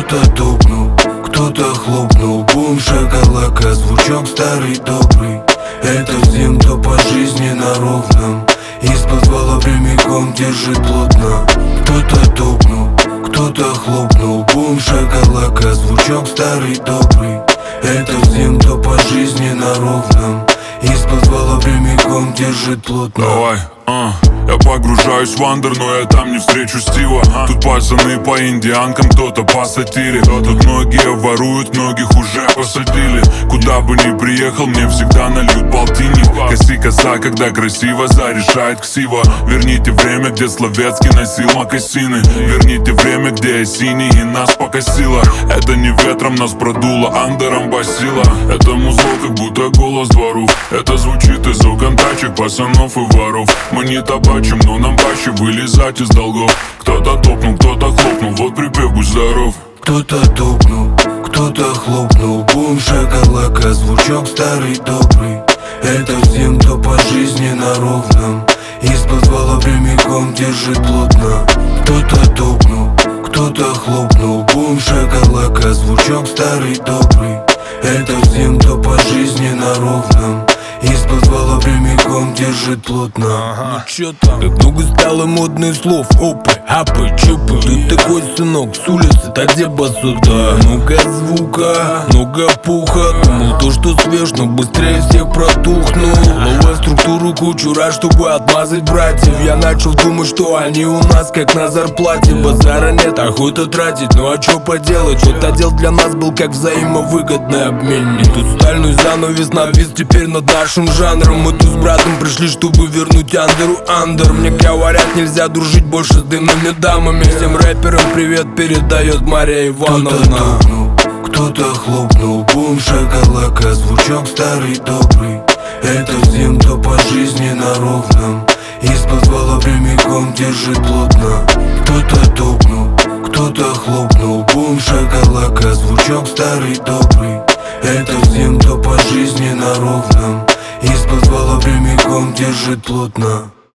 Кто-то топнул, кто-то хлопнул. Бум, шакалака, звучок старый добрый. Это всем, кто по жизни на ровном. Из-под ствола прямиком держит плотно. Кто-то топнул, кто-то хлопнул. Бум, шакалака, звучок старый добрый. Это всем, кто по жизни на ровном. Из-под ствола прямиком держит плотно. Давай, я погружаюсь в андер, но я там не встречу Стива. Тут пацаны по индианкам, кто-то по сатире. Тут многие воруют, многих уже посадили. Куда бы ни приехал, мне всегда нальют полтинник. Коси коса, когда красиво зарешает ксива. Верните время, где Словецкий носил мокасины. Верните время, где я синий и нас покосило. Это не ветром нас продуло, андером басило. Это музло, как будто голос дворов. Это звучит из окон тачек, пацанов и воров. Мы не табачим, но нам паще вылезать из долгов. Кто-то топнул, кто-то хлопнул, вот припев, будь здоров. Кто-то топнул, кто-то хлопнул. Бум, шакалака, звучок старый добрый. Это всем, кто по жизни на ровном. Из-под ствола прямиком держит плотно. Кто-то топнул, кто-то хлопнул. Бум, шакалака, звучок старый добрый. Это всем, кто по жизни на ровном. Из-под ствола прямиком держит плотно. Ну чё там? Как много стало модных слов. Опы, апы, чупы. Ты такой сынок с улицы, та где басота. Много звука, много пуха. Думал то, что свеж, но быстрее всех протухнул. Новая структуру кучу раз, чтобы отмазать братьев. Я начал думать, что они у нас как на зарплате. Базара нет, охота тратить, ну а чё поделать? Что-то дел для нас был как взаимовыгодный обмен. И тут стальной занавес навис теперь над нашим жанром. Мы тут с братом пришли, чтобы вернуть андеру андер. Мне говорят, нельзя дружить больше с дымными дамами. Всем рэперам привет передает Мария Ивановна. Кто-то топнул, кто-то хлопнул. Бум, шакалака, звучок старый добрый. Это всем, кто по жизни на ровном. Из-под ствола прямиком держит плотно. Кто-то топнул, кто-то хлопнул. Бум, шакалака, звучок старый добрый. Это всем, кто по жизни на ровном. Из-под ствола прямиком держит плотно.